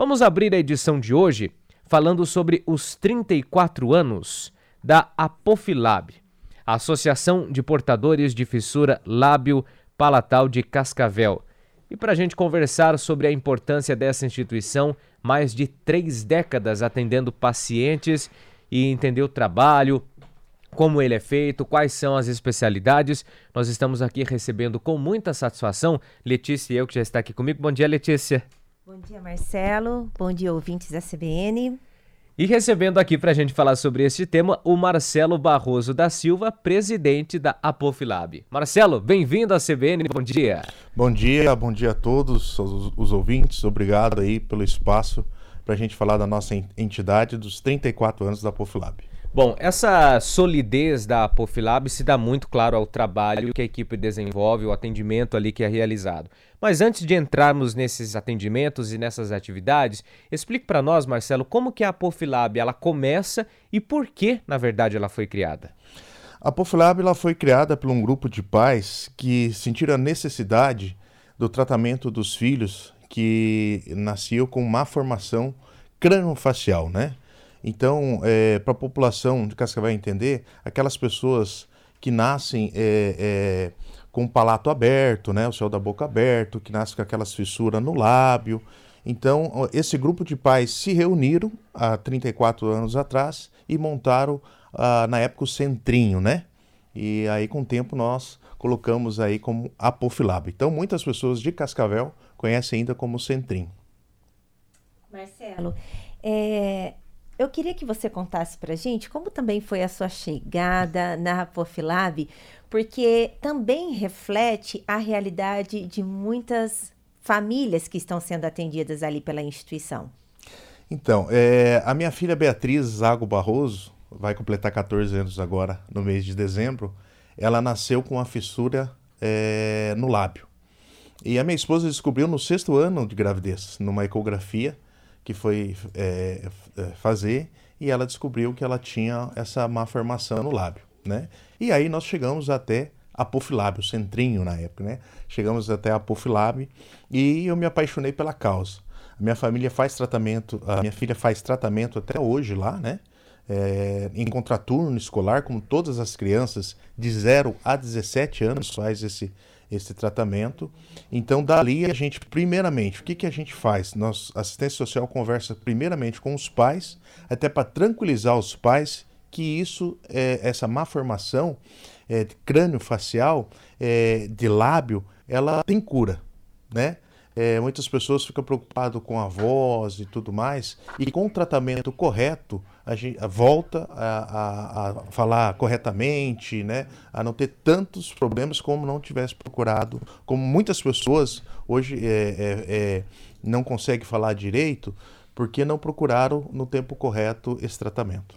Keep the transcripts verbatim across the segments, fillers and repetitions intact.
Vamos abrir a edição de hoje falando sobre os trinta e quatro anos da Apofilab, a Associação de Portadores de Fissura Lábio-Palatal de Cascavel. E para a gente conversar sobre a importância dessa instituição, mais de três décadas atendendo pacientes e entender o trabalho, como ele é feito, quais são as especialidades, nós estamos aqui recebendo com muita satisfação Letícia e eu, que já está aqui comigo. Bom dia, Letícia. Bom dia, Marcelo. Bom dia, ouvintes da C B N. E recebendo aqui para a gente falar sobre esse tema, o Marcelo Barroso da Silva, presidente da Apofilab. Marcelo, bem-vindo à C B N, bom dia. Bom dia, bom dia a todos os, os ouvintes, obrigado aí pelo espaço para a gente falar da nossa entidade dos trinta e quatro anos da Apofilab. Bom, essa solidez da Apofilab se dá muito claro ao trabalho que a equipe desenvolve, o atendimento ali que é realizado. Mas antes de entrarmos nesses atendimentos e nessas atividades, explique para nós, Marcelo, como que a Apofilab ela começa e por que, na verdade, ela foi criada. A Apofilab ela foi criada por um grupo de pais que sentiram a necessidade do tratamento dos filhos que nasciam com má formação crâniofacial, né? Então, é, para a população de Cascavel entender, aquelas pessoas que nascem é, é, com o palato aberto, né, o céu da boca aberto, que nascem com aquelas fissuras no lábio. Então, esse grupo de pais se reuniram há trinta e quatro anos atrás e montaram, ah, na época, o Centrinho, né? E aí, com o tempo, nós colocamos aí como Apofilab. Então, muitas pessoas de Cascavel conhecem ainda como Centrinho. Marcelo, é... eu queria que você contasse para a gente como também foi a sua chegada na Apofilab, porque também reflete a realidade de muitas famílias que estão sendo atendidas ali pela instituição. Então, é, a minha filha Beatriz Zago Barroso, vai completar catorze anos agora no mês de dezembro, ela nasceu com uma fissura é, no lábio. E a minha esposa descobriu no sexto ano de gravidez, numa ecografia, que foi é, fazer, e ela descobriu que ela tinha essa má formação no lábio, né? E aí nós chegamos até a Apofilab, o Centrinho na época, né? Chegamos até a Apofilab e eu me apaixonei pela causa. A minha família faz tratamento, a minha filha faz tratamento até hoje lá, né? É, em contraturno escolar, como todas as crianças de zero a dezessete anos faz esse esse tratamento. Então, dali a gente, primeiramente, o que, que a gente faz? Nós, a assistência social conversa primeiramente com os pais, até para tranquilizar os pais que isso, é, essa má formação é, de crânio facial, é, de lábio, ela tem cura, né? É, muitas pessoas ficam preocupadas com a voz e tudo mais, e com o tratamento correto, a gente volta a, a, a falar corretamente, né? A não ter tantos problemas como não tivesse procurado, como muitas pessoas hoje é, é, é, não conseguem falar direito, porque não procuraram no tempo correto esse tratamento.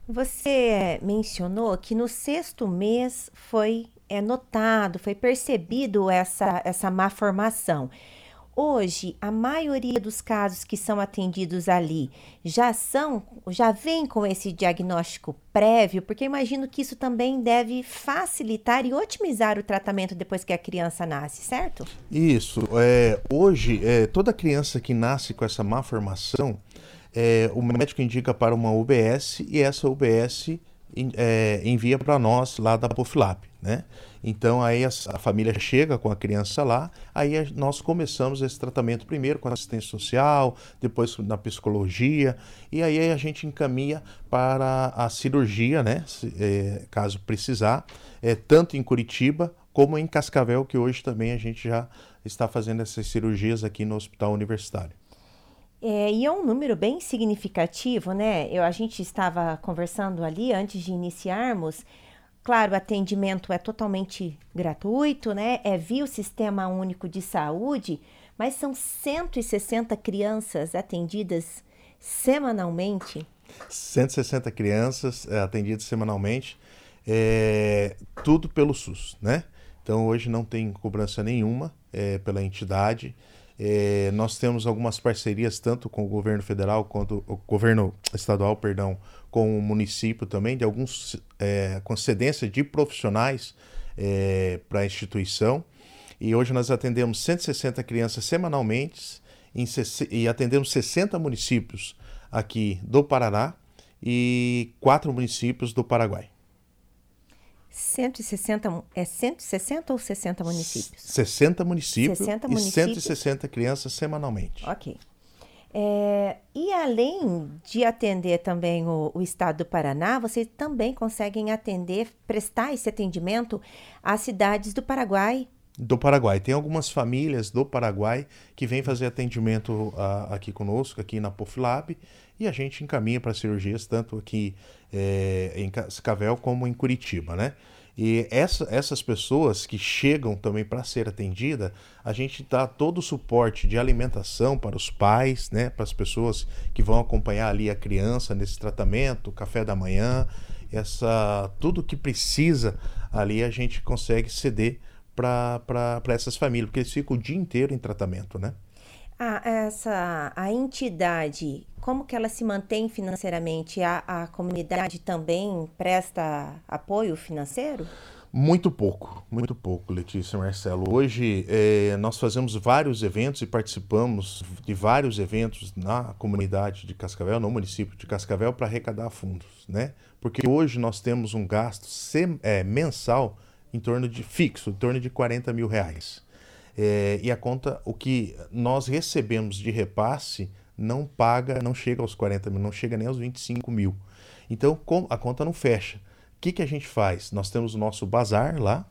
Você mencionou que no sexto mês foi é, notado, foi percebido essa, essa má formação. Hoje, a maioria dos casos que são atendidos ali já são, já vem com esse diagnóstico prévio, porque eu imagino que isso também deve facilitar e otimizar o tratamento depois que a criança nasce, certo? Isso. É, hoje, é, toda criança que nasce com essa má formação, é, o médico indica para uma U B S e essa U B S é, envia para nós lá da Apofilab, né? Então aí a, a família chega com a criança lá, aí a, nós começamos esse tratamento primeiro com a assistência social, depois na psicologia, e aí a gente encaminha para a cirurgia, né? Se, é, caso precisar, é, tanto em Curitiba como em Cascavel, que hoje também a gente já está fazendo essas cirurgias aqui no Hospital Universitário. É, e é um número bem significativo, né? Eu, a gente estava conversando ali antes de iniciarmos. Claro, o atendimento é totalmente gratuito, né? É via o Sistema Único de Saúde, mas são cento e sessenta crianças atendidas semanalmente. cento e sessenta crianças é, atendidas semanalmente, é, tudo pelo SUS, né? Então hoje não tem cobrança nenhuma é, pela entidade. É, nós temos algumas parcerias tanto com o governo federal quanto o governo estadual, perdão, com o município também, de alguns é, concedência de profissionais é, para a instituição. E hoje nós atendemos cento e sessenta crianças semanalmente em, e atendemos sessenta municípios aqui do Paraná e quatro municípios do Paraguai. cento e sessenta, é cento e sessenta ou sessenta municípios? sessenta municípios, sessenta e municípios. cento e sessenta crianças semanalmente. Ok. É, e além de atender também o, o estado do Paraná, vocês também conseguem atender, prestar esse atendimento às cidades do Paraguai? Do Paraguai. Tem algumas famílias do Paraguai que vêm fazer atendimento uh, aqui conosco, aqui na Apofilab, e a gente encaminha para cirurgias tanto aqui é, em Cascavel como em Curitiba, né? E essa, essas pessoas que chegam também para ser atendida, a gente dá todo o suporte de alimentação para os pais, né? Para as pessoas que vão acompanhar ali a criança nesse tratamento, café da manhã, essa, tudo que precisa ali a gente consegue ceder para essas famílias, porque eles ficam o dia inteiro em tratamento, né? Ah, essa, a entidade, como que ela se mantém financeiramente? A, a comunidade também presta apoio financeiro? Muito pouco, muito pouco, Letícia e Marcelo. Hoje é, nós fazemos vários eventos e participamos de vários eventos na comunidade de Cascavel, no município de Cascavel, para arrecadar fundos, né? Porque hoje nós temos um gasto sem, é, mensal em torno de fixo, em torno de quarenta mil reais. É, e a conta, o que nós recebemos de repasse não paga, não chega aos quarenta mil, não chega nem aos vinte e cinco mil. Então a conta não fecha. O que, que a gente faz? Nós temos o nosso bazar lá,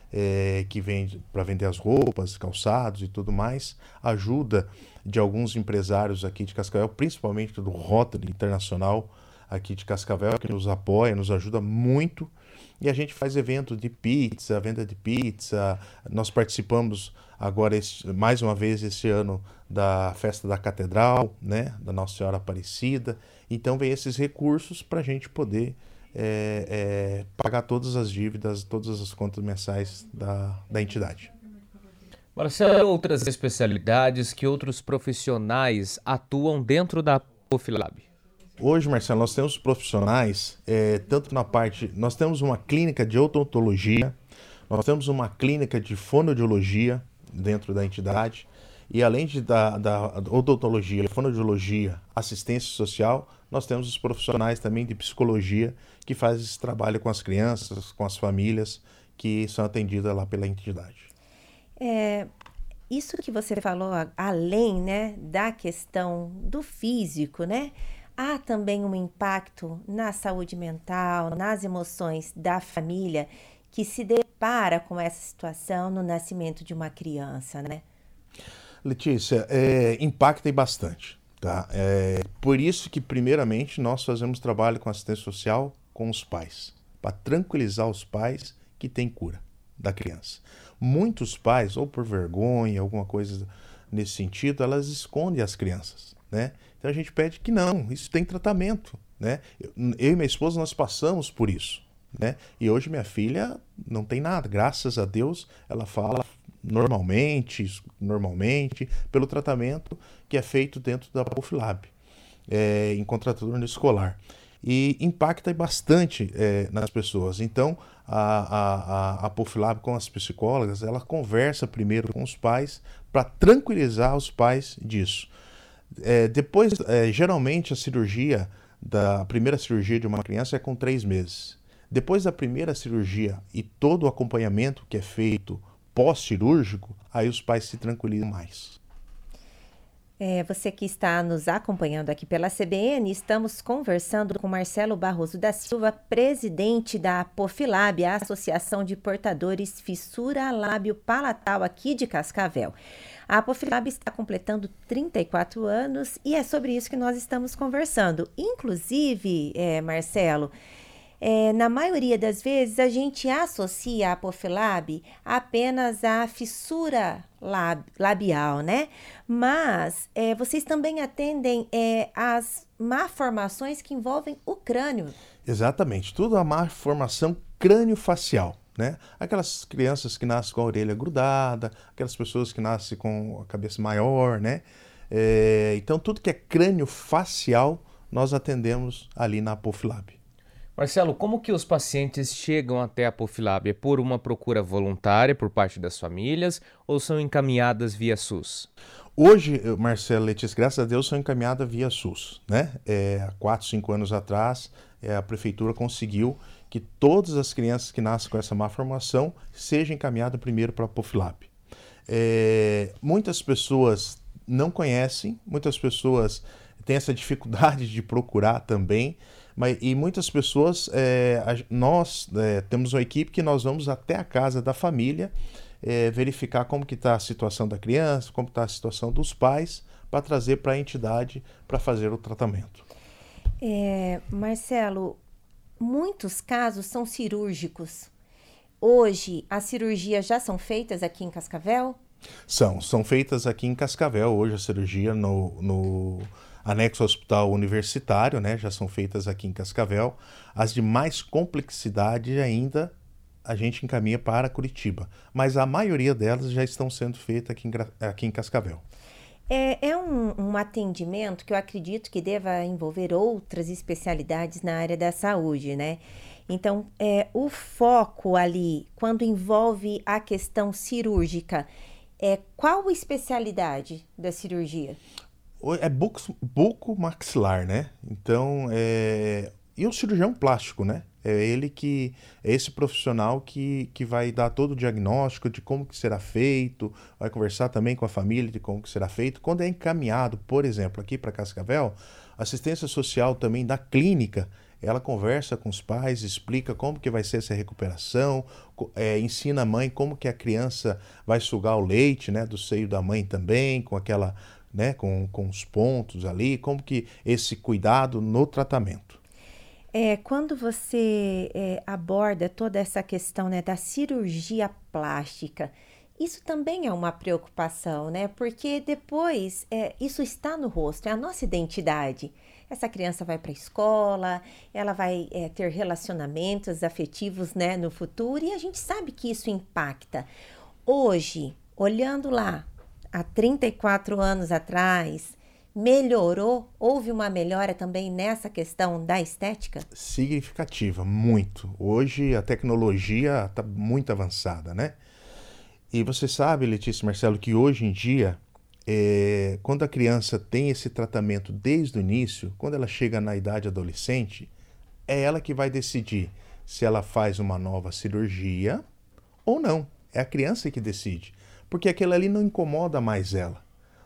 é, que vende para vender as roupas, calçados e tudo mais. Ajuda de alguns empresários aqui de Cascavel, principalmente do Rotary Internacional aqui de Cascavel, que nos apoia, nos ajuda muito. E a gente faz evento de pizza, venda de pizza. Nós participamos agora, esse, mais uma vez, esse ano, da festa da Catedral, né? Da Nossa Senhora Aparecida. Então, vem esses recursos para a gente poder é, é, pagar todas as dívidas, todas as contas mensais da, da entidade. Marcelo, outras especialidades que outros profissionais atuam dentro da Apofilab? Hoje, Marcelo, nós temos profissionais, é, tanto na parte... Nós temos uma clínica de odontologia, nós temos uma clínica de fonoaudiologia dentro da entidade, e além de, da, da odontologia, fonoaudiologia, assistência social, nós temos os profissionais também de psicologia que fazem esse trabalho com as crianças, com as famílias que são atendidas lá pela entidade. É, isso que você falou, além, né, da questão do físico, né? Há também um impacto na saúde mental, nas emoções da família que se depara com essa situação no nascimento de uma criança, né? Letícia, é, impacta bastante, tá? É, por isso que, primeiramente, nós fazemos trabalho com assistência social com os pais, para tranquilizar os pais que tem cura da criança. Muitos pais, ou por vergonha, alguma coisa nesse sentido, elas escondem as crianças, né? Então a gente pede que não, isso tem tratamento, né? Eu, eu e minha esposa, nós passamos por isso, né? E hoje minha filha não tem nada, graças a Deus, ela fala normalmente, normalmente, pelo tratamento que é feito dentro da Apofilab, é, em contraturno escolar. E impacta bastante é, nas pessoas. Então, a, a, a Apofilab com as psicólogas, ela conversa primeiro com os pais para tranquilizar os pais disso. É, depois, é, geralmente a cirurgia, da a primeira cirurgia de uma criança é com três meses. Depois da primeira cirurgia e todo o acompanhamento que é feito pós-cirúrgico, aí os pais se tranquilizam mais. É, você que está nos acompanhando aqui pela C B N, estamos conversando com Marcelo Barroso da Silva, presidente da Apofilab, a Associação de Portadores Fissura Lábio Palatal aqui de Cascavel. A Apofilab está completando trinta e quatro anos e é sobre isso que nós estamos conversando. Inclusive, é, Marcelo, é, na maioria das vezes a gente associa a Apofilab apenas à fissura lab, labial, né? Mas é, vocês também atendem é, as malformações que envolvem o crânio. Exatamente, tudo a malformação crânio-facial. Né? Aquelas crianças que nascem com a orelha grudada, aquelas pessoas que nascem com a cabeça maior, né? É, então tudo que é crânio facial nós atendemos ali na Apofilab. Marcelo, como que os pacientes chegam até a Apofilab? É por uma procura voluntária por parte das famílias ou são encaminhadas via SUS? Hoje, eu, Marcelo, Letícia, graças a Deus, são encaminhadas via SUS, né? É, há quatro, cinco anos atrás, é, a prefeitura conseguiu que todas as crianças que nascem com essa má formação sejam encaminhadas primeiro para a Apofilab. É, muitas pessoas não conhecem, muitas pessoas têm essa dificuldade de procurar também, mas, e muitas pessoas, é, a, nós é, temos uma equipe que nós vamos até a casa da família, É, verificar como que está a situação da criança, como está a situação dos pais, para trazer para a entidade para fazer o tratamento. É, Marcelo, muitos casos são cirúrgicos. Hoje, as cirurgias já são feitas aqui em Cascavel? São, são feitas aqui em Cascavel, hoje a cirurgia no, no anexo ao hospital universitário, né, já são feitas aqui em Cascavel. As de mais complexidade ainda a gente encaminha para Curitiba, mas a maioria delas já estão sendo feitas aqui em, aqui em Cascavel. É, é um, um atendimento que eu acredito que deva envolver outras especialidades na área da saúde, né? Então, é, o foco ali, quando envolve a questão cirúrgica, é qual especialidade da cirurgia? É bucomaxilar, né? Então, é... e o cirurgião plástico, né? É ele que é esse profissional que, que vai dar todo o diagnóstico de como que será feito, vai conversar também com a família de como que será feito. Quando é encaminhado, por exemplo, aqui para Cascavel, a assistência social também da clínica, ela conversa com os pais, explica como que vai ser essa recuperação, é, ensina a mãe como que a criança vai sugar o leite, né, do seio da mãe também, com aquela, né, com, com os pontos ali, como que esse cuidado no tratamento. É, quando você é, aborda toda essa questão, né, da cirurgia plástica, isso também é uma preocupação, né? Porque depois é, isso está no rosto, é a nossa identidade. Essa criança vai para a escola, ela vai é, ter relacionamentos afetivos, né, no futuro, e a gente sabe que isso impacta. Hoje, olhando lá, há trinta e quatro anos atrás, melhorou? Houve uma melhora também nessa questão da estética? Significativa, muito. Hoje a tecnologia está muito avançada, né? E você sabe, Letícia e Marcelo, que hoje em dia, é, quando a criança tem esse tratamento desde o início, quando ela chega na idade adolescente, é ela que vai decidir se ela faz uma nova cirurgia ou não. É a criança que decide, porque aquilo ali não incomoda mais ela.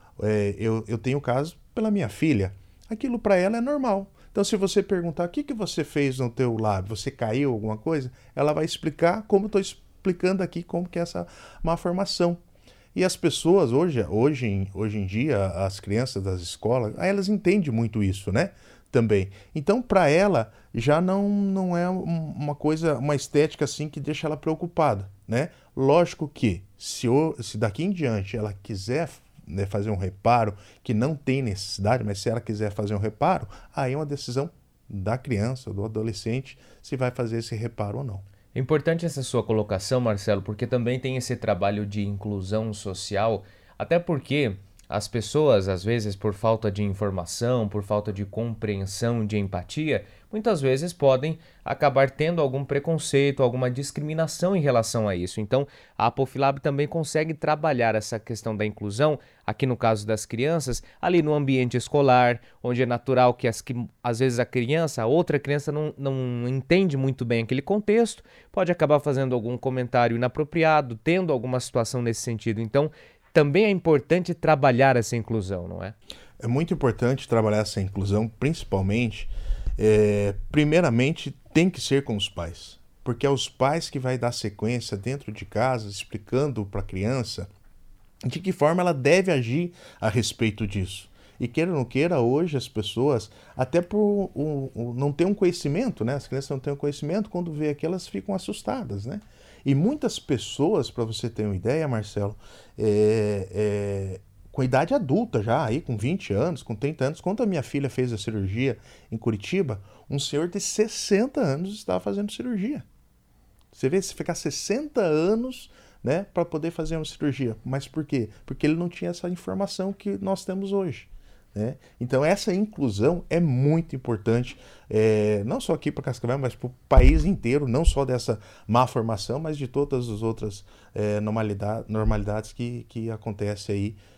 É, eu, eu tenho caso pela minha filha, aquilo para ela é normal. Então, se você perguntar o que, que você fez no teu lábio, você caiu alguma coisa, ela vai explicar como estou explicando aqui como que é essa malformação. E as pessoas hoje, hoje, hoje em dia, as crianças das escolas, elas entendem muito isso, né? Também. Então, para ela, já não, não é uma coisa, uma estética assim que deixa ela preocupada, né? Lógico que, se, se daqui em diante ela quiser, né, fazer um reparo, que não tem necessidade, mas se ela quiser fazer um reparo, aí é uma decisão da criança, do adolescente, se vai fazer esse reparo ou não. É importante essa sua colocação, Marcelo, porque também tem esse trabalho de inclusão social, até porque as pessoas, às vezes, por falta de informação, por falta de compreensão, de empatia, muitas vezes podem acabar tendo algum preconceito, alguma discriminação em relação a isso. Então, a Apofilab também consegue trabalhar essa questão da inclusão, aqui no caso das crianças, ali no ambiente escolar, onde é natural que, as, que às vezes a criança, a outra criança não, não entende muito bem aquele contexto, pode acabar fazendo algum comentário inapropriado, tendo alguma situação nesse sentido. Então, também é importante trabalhar essa inclusão, não é? É muito importante trabalhar essa inclusão, principalmente, é, primeiramente, tem que ser com os pais. Porque é os pais que vai dar sequência dentro de casa, explicando para a criança de que forma ela deve agir a respeito disso. E queira ou não queira, hoje as pessoas, até por um, um, não ter um conhecimento, né? As crianças não têm um conhecimento, quando vê aquilo, elas ficam assustadas, né? E muitas pessoas, para você ter uma ideia, Marcelo, é, é, com idade adulta já, aí com vinte anos, com trinta anos, quando a minha filha fez a cirurgia em Curitiba, um senhor de sessenta anos estava fazendo cirurgia. Você vê, se ficar sessenta anos, né, para poder fazer uma cirurgia. Mas por quê? Porque ele não tinha essa informação que nós temos hoje. Né? Então essa inclusão é muito importante, é, não só aqui para Cascavel, mas para o país inteiro, não só dessa má formação, mas de todas as outras é, normalidade, normalidades que, que acontecem aí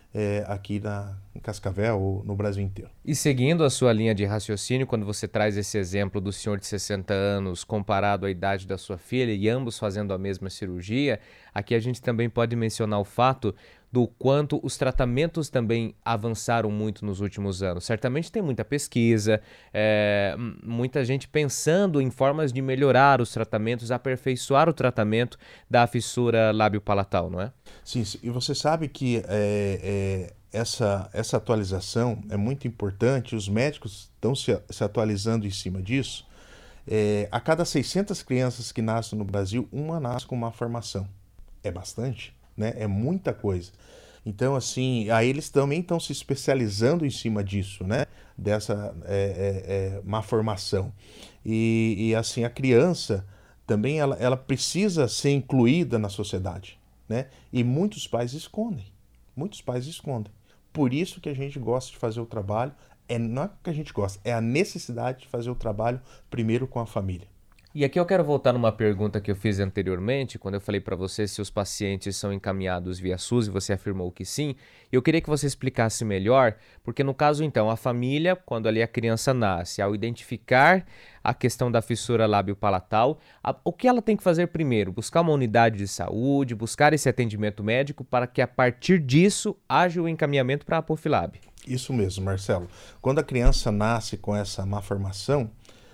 é, aqui na, em Cascavel ou no Brasil inteiro. E seguindo a sua linha de raciocínio, quando você traz esse exemplo do senhor de sessenta anos comparado à idade da sua filha e ambos fazendo a mesma cirurgia, aqui a gente também pode mencionar o fato do quanto os tratamentos também avançaram muito nos últimos anos. Certamente tem muita pesquisa, é, muita gente pensando em formas de melhorar os tratamentos, aperfeiçoar o tratamento da fissura lábio-palatal, não é? Sim, e você sabe que é, é, essa, essa atualização é muito importante, os médicos estão se, se atualizando em cima disso. É, a cada seiscentas crianças que nascem no Brasil, uma nasce com má formação. É bastante, né? É muita coisa. Então, assim, aí eles também estão se especializando em cima disso, né? Dessa é, é, é, má formação. E, e, assim, a criança também, ela, ela precisa ser incluída na sociedade, né? E muitos pais escondem. Muitos pais escondem. Por isso que a gente gosta de fazer o trabalho. É, não é que a gente gosta, é a necessidade de fazer o trabalho primeiro com a família. E aqui eu quero voltar numa pergunta que eu fiz anteriormente, quando eu falei para você se os pacientes são encaminhados via SUS e você afirmou que sim. Eu queria que você explicasse melhor, porque no caso então, a família, quando ali a criança nasce, ao identificar a questão da fissura lábio-palatal, a, o que ela tem que fazer primeiro? Buscar uma unidade de saúde, buscar esse atendimento médico para que a partir disso haja o encaminhamento para a Apofilab. Isso mesmo, Marcelo. Quando a criança nasce com essa má formação,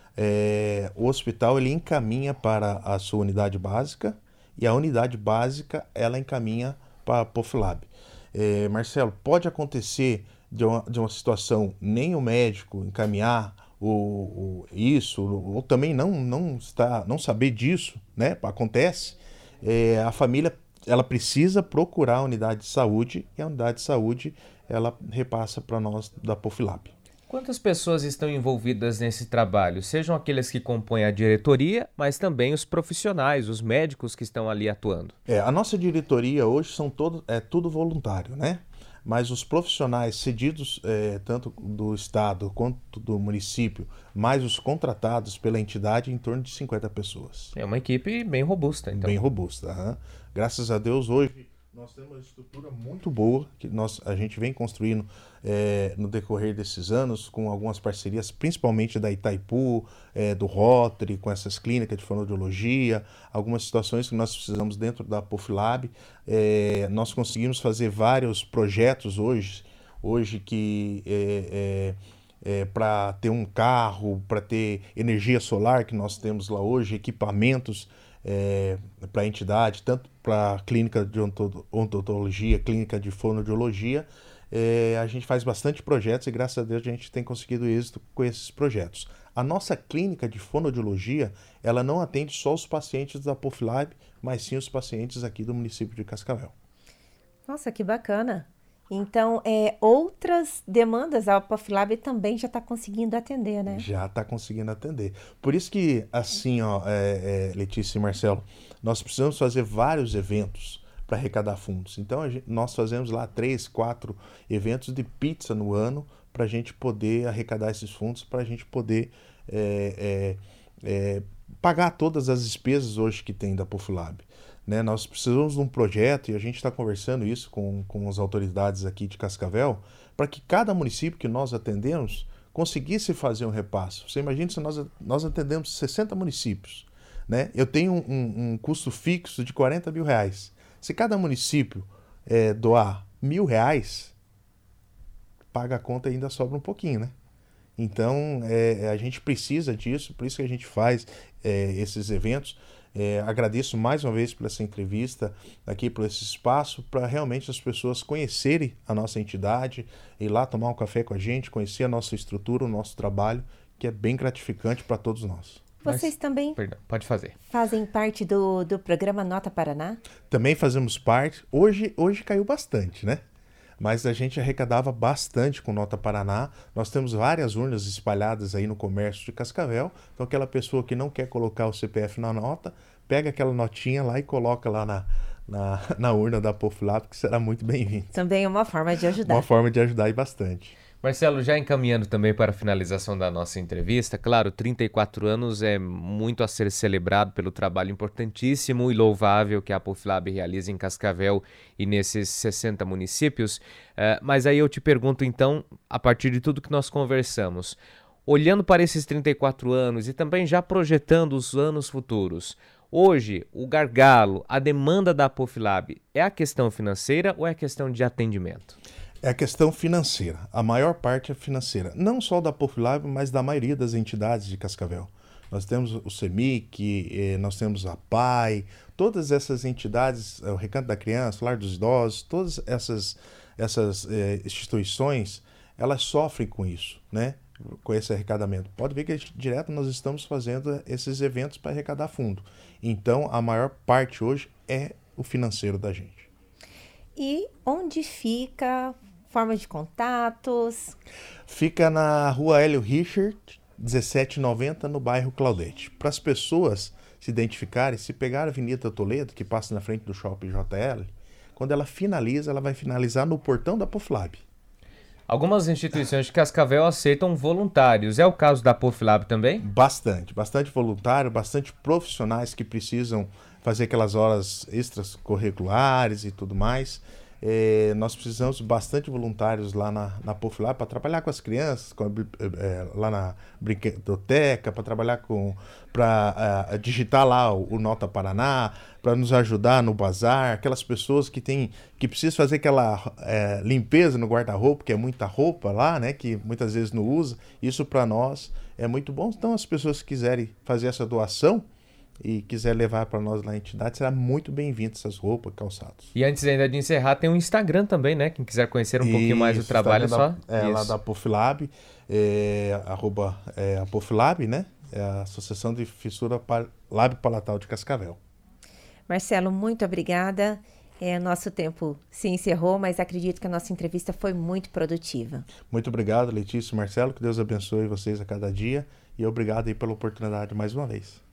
É, o hospital ele encaminha para a sua unidade básica e a unidade básica ela encaminha para a Apofilab. É, Marcelo, pode acontecer de uma, de uma situação nem o médico encaminhar o, o, isso, ou também não, não, está, não saber disso, né? Acontece, é, a família ela precisa procurar a unidade de saúde e a unidade de saúde ela repassa para nós da Apofilab. Quantas pessoas estão envolvidas nesse trabalho? Sejam aqueles que compõem a diretoria, mas também os profissionais, os médicos que estão ali atuando. É, a nossa diretoria hoje são todo, é tudo voluntário, né? Mas os profissionais cedidos, é, tanto do estado quanto do município, mais os contratados pela entidade, em torno de cinquenta pessoas. É uma equipe bem robusta, então. Bem robusta. Uhum. Graças a Deus, hoje nós temos uma estrutura muito boa que nós, a gente vem construindo é, no decorrer desses anos com algumas parcerias, principalmente da Itaipu, é, do Rotary, com essas clínicas de fonoaudiologia, algumas situações que nós precisamos dentro da Apofilab. É, nós conseguimos fazer vários projetos hoje, hoje que é, é, é, para ter um carro, para ter energia solar que nós temos lá hoje, equipamentos É, para a entidade, tanto para a clínica de odontologia, clínica de fonoaudiologia, é, a gente faz bastante projetos e graças a Deus a gente tem conseguido êxito com esses projetos. A nossa clínica de fonoaudiologia, ela não atende só os pacientes da Apofilab, mas sim os pacientes aqui do município de Cascavel. Nossa, que bacana! Então, é, outras demandas a Apofilab também já está conseguindo atender, né? Já está conseguindo atender. Por isso que, assim, ó, é, é, Letícia e Marcelo, nós precisamos fazer vários eventos para arrecadar fundos. Então, a gente, nós fazemos lá três, quatro eventos de pizza no ano para a gente poder arrecadar esses fundos, para a gente poder é, é, é, pagar todas as despesas hoje que tem da Apofilab. Né, nós precisamos de um projeto, e a gente está conversando isso com, com as autoridades aqui de Cascavel, para que cada município que nós atendemos conseguisse fazer um repasse. Você imagina se nós, nós atendemos sessenta municípios. Né? Eu tenho um, um, um custo fixo de quarenta mil reais. Se cada município é, doar mil reais, paga a conta e ainda sobra um pouquinho, né? Então, é, a gente precisa disso, por isso que a gente faz é, esses eventos. É, agradeço mais uma vez por essa entrevista, aqui por esse espaço, para realmente as pessoas conhecerem a nossa entidade, ir lá tomar um café com a gente, conhecer a nossa estrutura, o nosso trabalho, que é bem gratificante para todos nós. Vocês Mas, também perdão, pode fazer. fazem parte do, do programa Nota Paraná? Também fazemos parte. Hoje, hoje caiu bastante, né? Mas a gente arrecadava bastante com Nota Paraná. Nós temos várias urnas espalhadas aí no comércio de Cascavel. Então aquela pessoa que não quer colocar o C P F na nota, pega aquela notinha lá e coloca lá na, na, na urna da Apofilab, que será muito bem-vindo. Também é uma forma de ajudar. Uma forma de ajudar e bastante. Marcelo, já encaminhando também para a finalização da nossa entrevista, claro, trinta e quatro anos é muito a ser celebrado pelo trabalho importantíssimo e louvável que a Apofilab realiza em Cascavel e nesses sessenta municípios, uh, mas aí eu te pergunto então, a partir de tudo que nós conversamos, olhando para esses trinta e quatro anos e também já projetando os anos futuros, hoje o gargalo, a demanda da Apofilab é a questão financeira ou é a questão de atendimento? É a questão financeira. A maior parte é financeira. Não só da Apofilab, mas da maioria das entidades de Cascavel. Nós temos o CEMIC, eh, nós temos a P A I, todas essas entidades, o Recanto da Criança, o Lar dos Idosos, todas essas, essas eh, instituições, elas sofrem com isso, né? Com esse arrecadamento. Pode ver que direto nós estamos fazendo esses eventos para arrecadar fundo. Então, a maior parte hoje é o financeiro da gente. E onde fica? Forma de contatos? Fica na rua Hélio Richard, dezessete noventa, no bairro Claudete. Para as pessoas se identificarem, se pegar a Avenida Toledo, que passa na frente do Shopping J L, quando ela finaliza, ela vai finalizar no portão da Apofilab. Algumas instituições de Cascavel aceitam voluntários. É o caso da Apofilab também? Bastante, bastante voluntário, bastante profissionais que precisam fazer aquelas horas extras curriculares e tudo mais. É, nós precisamos bastante voluntários lá na, na Apofilab para trabalhar com as crianças, com a, é, lá na brinquedoteca, para trabalhar com, para uh, digitar lá o, o Nota Paraná, para nos ajudar no bazar, aquelas pessoas que tem, que precisam fazer aquela é, limpeza no guarda-roupa, que é muita roupa lá, né, que muitas vezes não usa. Isso para nós é muito bom. Então, as pessoas que quiserem fazer essa doação e quiser levar para nós lá na entidade, será muito bem-vindo essas roupas, calçados. E antes ainda de encerrar, tem um Instagram também, né? Quem quiser conhecer um Isso, pouquinho mais do trabalho, só... Da, é, lá da Apofilab, é, arroba é, Apofilab, né? É a Associação de Fissura Lábio Palatal de Cascavel. Marcelo, muito obrigada. É, nosso tempo se encerrou, mas acredito que a nossa entrevista foi muito produtiva. Muito obrigado, Letícia e Marcelo. Que Deus abençoe vocês a cada dia. E obrigado aí pela oportunidade mais uma vez.